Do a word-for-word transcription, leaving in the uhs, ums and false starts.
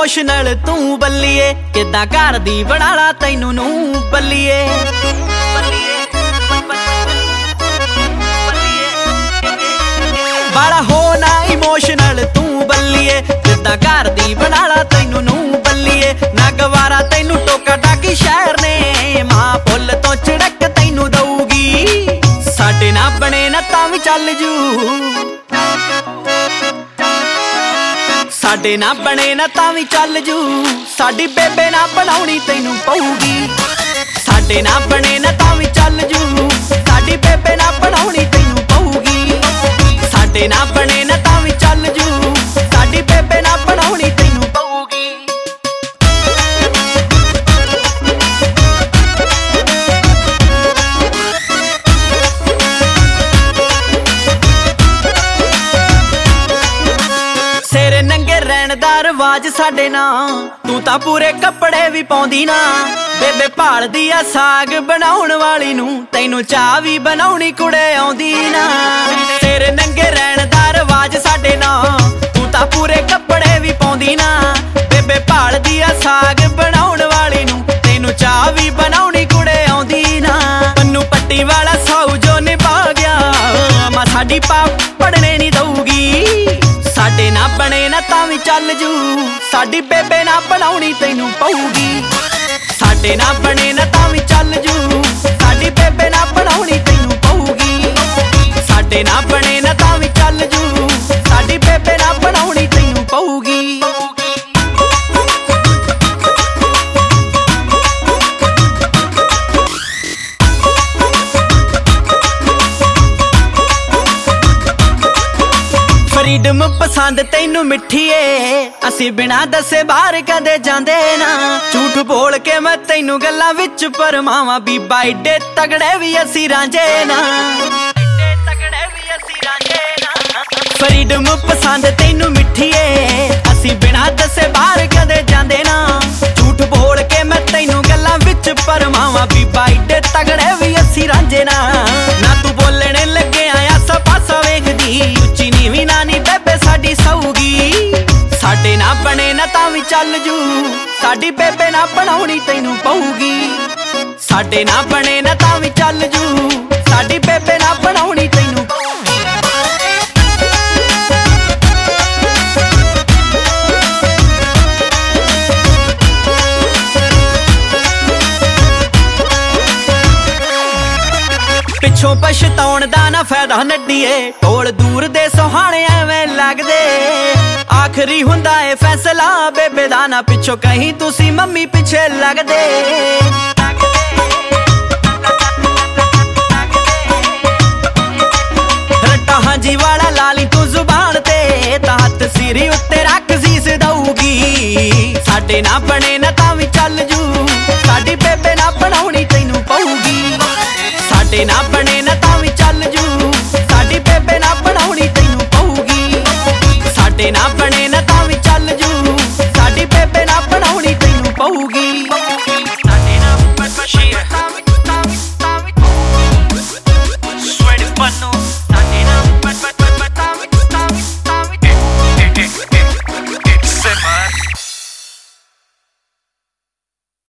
emotional तू बल्लीए किदां घर दी बना ला तैनू नू बल्लीए बड़ा होना इमोशनल तू बल्लीए किदां घर दी बना ला तैनू नू बल्लीए ना गवारा तैनू टोका टाकी शहर ने मां पुल तो झड़क तैनू दऊगी साडे ना बने ना तां वी चल जू साडे ना बने ना तां वी चल जू साडी बेबे ना बनाउणी तैनू पऊगी साडे ना बने ना तां वी चल जू साडी बेबे ना बनाउणी तैनू पऊगी साडे ना बने ना तां वी चल जू साडी बेबे ना बनाउणी तैनू पऊगी सेरे नंगे रहण दा रिवाज साडे ना तू तां पूरे कपड़े भी पाउंदी ना बेबे भालदी आ साग बनाउण वाली नू तैनू चाह भी बनाउणी कुड़े आउंदी ना सेरे नंगे रहण दा रिवाज साडे ना तू तां पूरे कपड़े भी पाउंदी ना बेबे भालदी आ साग बनाउण वाली नू तैनू चाह भी बनाउणी कुड़े आउंदी ना पन्नू पट्टी वाला साऊ जो निभा गया मां साडी पाप पढ़ने नहीं दऊगी साडे ना बने ना तां वी चल जू साडी बेबे ना बनाउणी तैनू पऊगी साडे ना बने ना तां वी चल जू साडी बेबे ना बनाउणी तैनू पऊगी साडे ना बने ना तां वी चल जू साडी बेबे ना बनाउणी तैनू पऊगी फ्रीडम पसंद तैनू मिठीए असी बिना दसे बाहर कदे जांदे ना झूठ बोल के मैं तैनू गल्लां विच परमावां बीबा एडे तगड़े भी असी रांझे ना फ्रीडम पसंद तैनू मिठीए असी बिना दसे बाहर कदे जांदे ना झूठ बोल के मैं तैनू गल्लां विच परमावां बीबा एडे तगड़े भी असी रांझे ना ना तू बोलने लगे आया सा पासा वेखदी उच्ची नीवी नानी बेबे साडी सऊगी साडे ना बने ना तां वी चल जू साडी बेबे ना बनाउणी तैनू पऊगी साडे ना बने ना तां वी चल जू साडी बेबे ना बनाउणी तैनू पिछों पछताउण दा ना फायदा नड्डीए ढोल दूर दे सुहाने एवें लगदे आखरी हुंदा ए फैसला बेबे दा ना पिछों कहीं तुसी मम्मी पिछे लगदे रट्टा हांजी वाला लाली तू जुबान ते तां हत्थ सिरी उत्ते रख सीस दऊगी साडे ना बने ना तां वी चल जू साडी बेबे ना बनाउणी तैनू पऊगी साडे ना